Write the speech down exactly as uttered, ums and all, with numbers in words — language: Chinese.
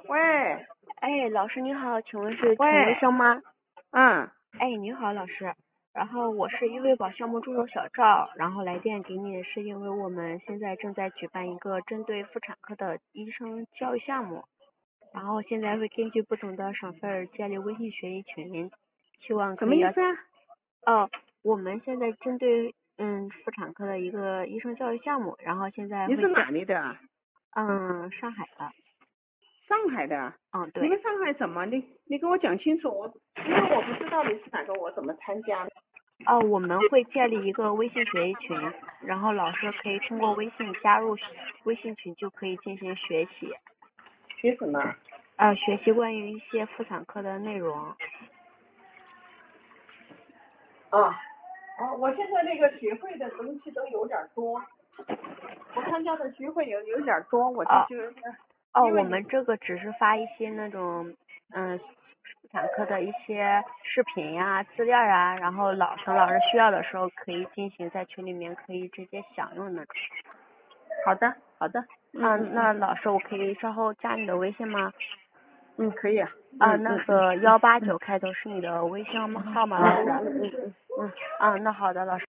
喂哎，老师你好，请问是陈喂微生吗？ 嗯， 哎，你好，老师。然后我是易维宝项目助手小赵，然后来电给你是因为我们现在正在举办一个针对妇产科的医生教育项目，然后现在会根据不同的省份建立微信学习群，希望可以邀什么意思啊？ 哦，我们现在针对嗯妇产科的一个医生教育项目，然后现在会建你是哪里的啊？ 嗯上海的， 上海的啊？ 嗯对。 你们上海什么？你你给我讲清楚，我因为我不知道你是哪个，我怎么参加呢？ 哦，我们会建立一个微信学习群，然后老师可以通过微信加入微信群，就可以进行学习， 学什么？ 呃，学习关于一些妇产科的内容。 啊哦，我现在那个学会的东西都有点多，我参加的学会有有点多，我就哦觉得， 哦， 因为你我们这个只是发一些那种嗯妇产科的一些视频呀、资料呀，然后老等老师需要的时候可以进行在群里面可以直接享用那种。 好的好的，嗯嗯， 嗯那老师我可以稍后加你的微信吗？ 嗯，可以啊， 啊， 嗯嗯那个幺八九开头是你的微信号吗？老师？ 嗯嗯嗯嗯。 啊，那好的，老师。